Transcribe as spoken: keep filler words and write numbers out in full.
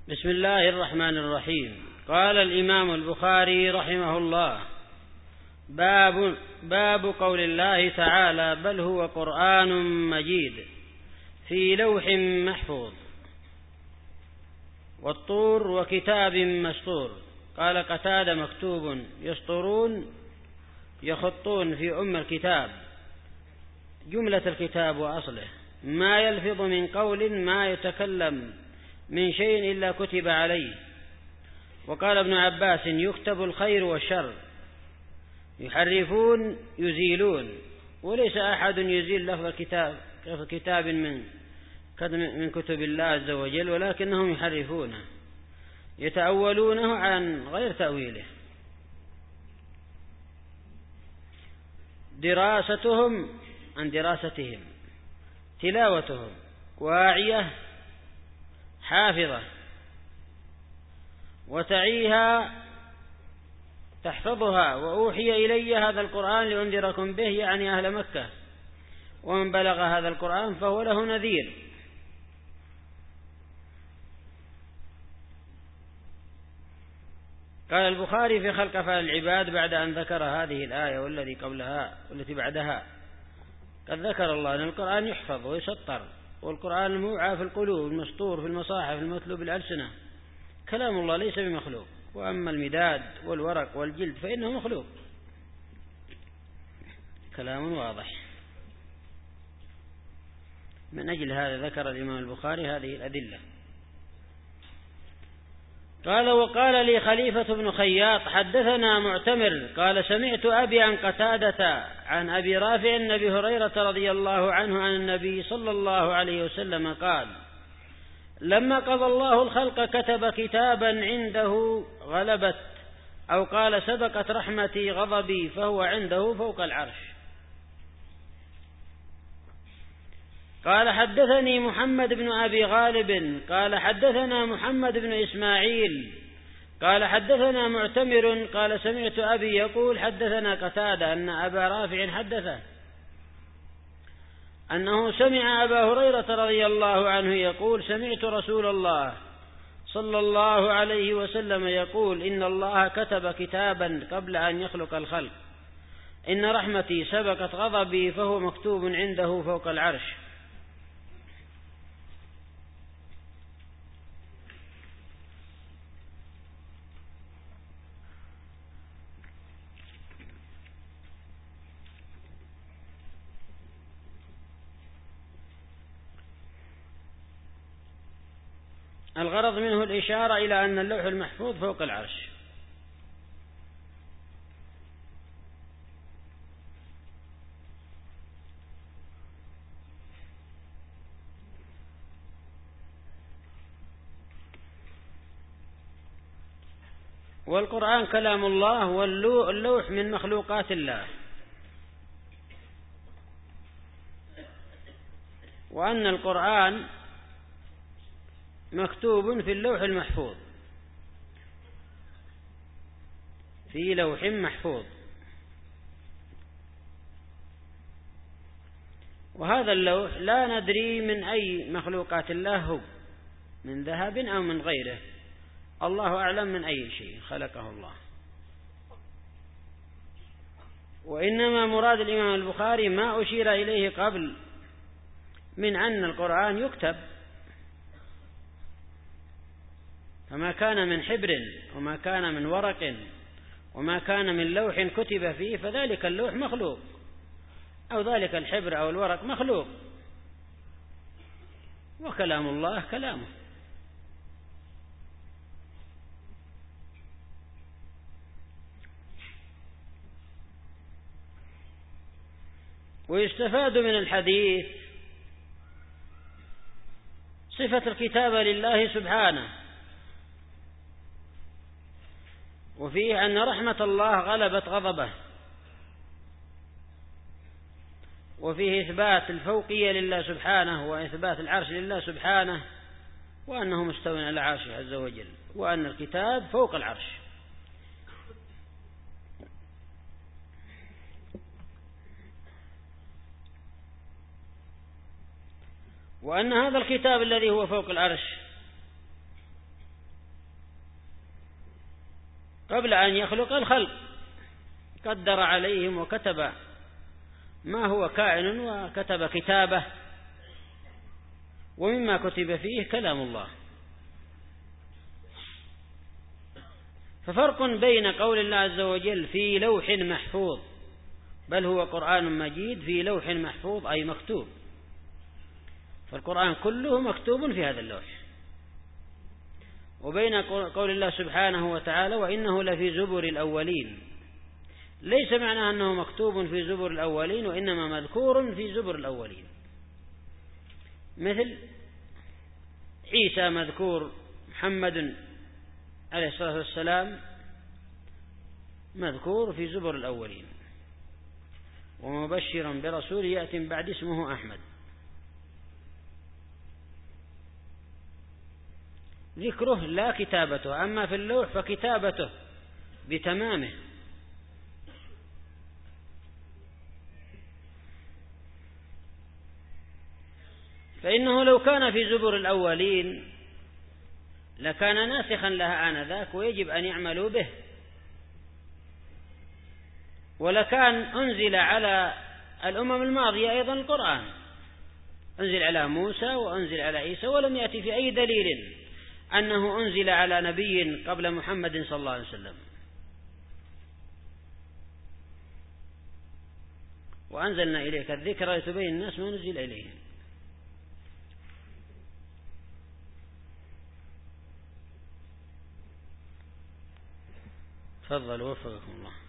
بسم الله الرحمن الرحيم. قال الإمام البخاري رحمه الله: باب, باب قول الله تعالى: بل هو قرآن مجيد في لوح محفوظ والطور وكتاب مسطور. قال قتادة: مكتوب، يسطرون يخطون في أم الكتاب، جملة الكتاب وأصله، ما يلفظ من قول ما يتكلم من شيء إلا كتب عليه. وقال ابن عباس: يكتب الخير والشر، يحرفون يزيلون، وليس أحد يزيل لفظ الكتاب كتاب من من كتب الله عز وجل، ولكنهم يحرفونه يتأولونه عن غير تأويله. دراستهم عن دراستهم، تلاوتهم واعية حافظة، وتعيها تحفظها. وأوحي إلي هذا القرآن لأنذركم به، يعني أهل مكة، ومن بلغ هذا القرآن فهو له نذير. قال البخاري في خلق أفعال العباد بعد أن ذكر هذه الآية والذي قبلها والتي بعدها: قد ذكر الله أن القرآن يحفظ ويسطر، والقرآن الموعى في القلوب، المسطور في المصاحف، المتلو بالألسنة. كلام الله ليس بمخلوق، وأما المداد والورق والجلد فإنه مخلوق. كلام واضح. من أجل هذا ذكر الإمام البخاري هذه الأدلة. قال: وقال لي خليفة بن خياط: حدثنا معتمر قال: سمعت أبي عن قتادة عن أبي رافع عن أبي هريرة رضي الله عنه عن النبي صلى الله عليه وسلم قال: لما قضى الله الخلق كتب كتابا عنده غلبت، أو قال سبقت رحمتي غضبي، فهو عنده فوق العرش. قال: حدثني محمد بن أبي غالب قال: حدثنا محمد بن إسماعيل قال: حدثنا معتمر قال: سمعت أبي يقول: حدثنا قتادة أن أبا رافع حدثه أنه سمع أبا هريرة رضي الله عنه يقول: سمعت رسول الله صلى الله عليه وسلم يقول: إن الله كتب كتابا قبل أن يخلق الخلق، إن رحمتي سبقت غضبي، فهو مكتوب عنده فوق العرش. الغرض منه الإشارة إلى أن اللوح المحفوظ فوق العرش. والقرآن كلام الله، واللوح من مخلوقات الله، وأن القرآن مكتوب في اللوح المحفوظ، في لوح محفوظ. وهذا اللوح لا ندري من أي مخلوقات الله هو، من ذهب أو من غيره، الله أعلم من أي شيء خلقه الله. وإنما مراد الإمام البخاري ما أشير إليه قبل من أن القرآن يكتب، فما كان من حبر وما كان من ورق وما كان من لوح كتب فيه فذلك اللوح مخلوق، أو ذلك الحبر أو الورق مخلوق، وكلام الله كلامه. ويستفاد من الحديث صفة الكتابة لله سبحانه، وفيه أن رحمة الله غلبت غضبه، وفيه إثبات الفوقية لله سبحانه، وإثبات العرش لله سبحانه، وأنه مستوى على عرشه عز وجل، وأن الكتاب فوق العرش. وأن هذا الكتاب الذي هو فوق العرش قبل أن يخلق الخلق، قدر عليهم وكتب ما هو كائن وكتب كتابه، ومما كتب فيه كلام الله. ففرق بين قول الله عز وجل في لوح محفوظ، بل هو قرآن مجيد في لوح محفوظ أي مكتوب، فالقرآن كله مكتوب في هذا اللوح، وبين قول الله سبحانه وتعالى وإنه لفي زبر الأولين، ليس معناه أنه مكتوب في زبر الأولين، وإنما مذكور في زبر الأولين، مثل عيسى مذكور، محمد عليه الصلاة والسلام مذكور في زبر الأولين، ومبشرا برسول يأتي بعد اسمه أحمد، ذكره لا كتابته. أما في اللوح فكتابته بتمامه. فإنه لو كان في زبر الأولين لكان ناسخا لها آنذاك، ويجب أن يعملوا به، ولكان أنزل على الأمم الماضية أيضا القرآن، أنزل على موسى وأنزل على عيسى، ولم يأتي في أي دليل أنه أنزل على نبي قبل محمد صلى الله عليه وسلم. وأنزلنا إليك الذكر لتبين الناس ما نزل إليهم. تفضل وفقكم الله.